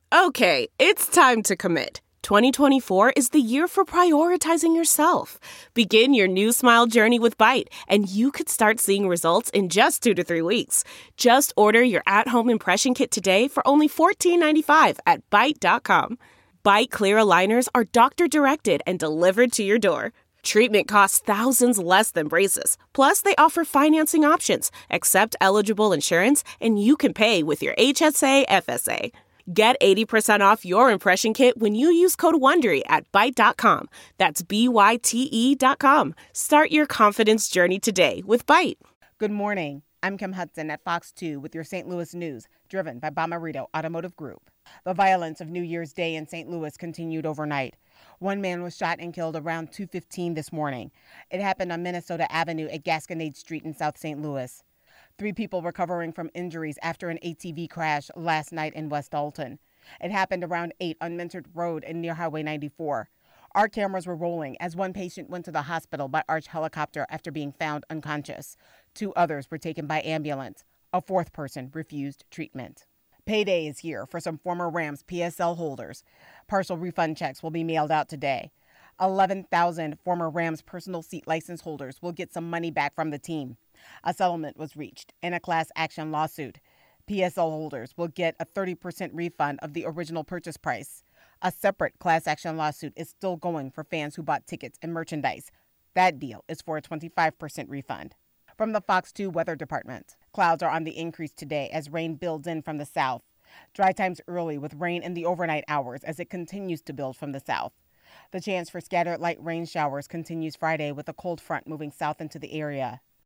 Okay, it's time to commit. 2024 is the year for prioritizing yourself. Begin your new smile journey with Byte, and you could start seeing results in just 2 to 3 weeks. Just order your at-home impression kit today for only $14.95 at Byte.com. Byte Clear aligners are doctor-directed and delivered to your door. Treatment costs thousands less than braces. Plus, they offer financing options, accept eligible insurance, and you can pay with your HSA FSA. Get 80% off your impression kit when you use code WONDERY at Byte.com. That's BYTE.com. Start your confidence journey today with Byte. Good morning. I'm Kim Hudson at Fox 2 with your St. Louis news, driven by Bomarito Automotive Group. The violence of New Year's Day in St. Louis continued overnight. One man was shot and killed around 2:15 this morning. It happened on Minnesota Avenue at Gasconade Street in South St. Louis. 3 people recovering from injuries after an ATV crash last night in West Alton. It happened around 8 on Mintert Road and near Highway 94. Our cameras were rolling as one patient went to the hospital by Arch helicopter after being found unconscious. 2 others were taken by ambulance. A 4th person refused treatment. Payday is here for some former Rams PSL holders. Partial refund checks will be mailed out today. 11,000 former Rams personal seat license holders will get some money back from the team. A settlement was reached in a class action lawsuit. PSL holders will get a 30% refund of the original purchase price. A separate class action lawsuit is still going for fans who bought tickets and merchandise. That deal is for a 25% refund. From the Fox 2 Weather Department, clouds are on the increase today as rain builds in from the south. Dry times early with rain in the overnight hours as it continues to build from the south. The chance for scattered light rain showers continues Friday with a cold front moving south into the area.